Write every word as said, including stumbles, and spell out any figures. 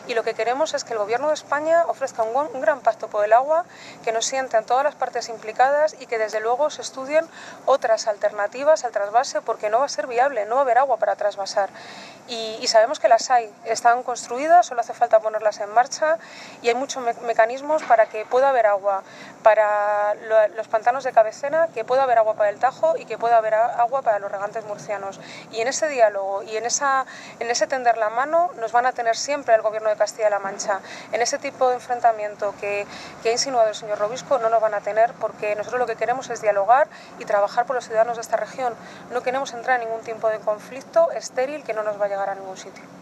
y lo que queremos es que el Gobierno de España ofrezca un, un gran pacto por el agua, que nos sienten todas las partes implicadas y que desde luego se estudien otras alternativas al trasvase, porque no va a ser viable, no va a haber agua para trasvasar. Y, y sabemos que las hay, están construidas, solo hace falta ponerlas en marcha y hay muchos me mecanismos para que pueda haber agua para lo, los pantanos de cabecera, que pueda haber agua para el Tajo y que pueda haber agua para los regantes murcianos. Y en ese diálogo y en, esa, en ese tender la mano nos van a tener siempre el Gobierno de Castilla-La Mancha. En ese tipo de enfrentamiento que, que ha insinuado el señor Robisco no nos van a tener, porque nosotros lo que queremos es dialogar y trabajar por los ciudadanos de esta región. No queremos entrar en ningún tipo de conflicto estéril que no nos va a llegar a ningún sitio.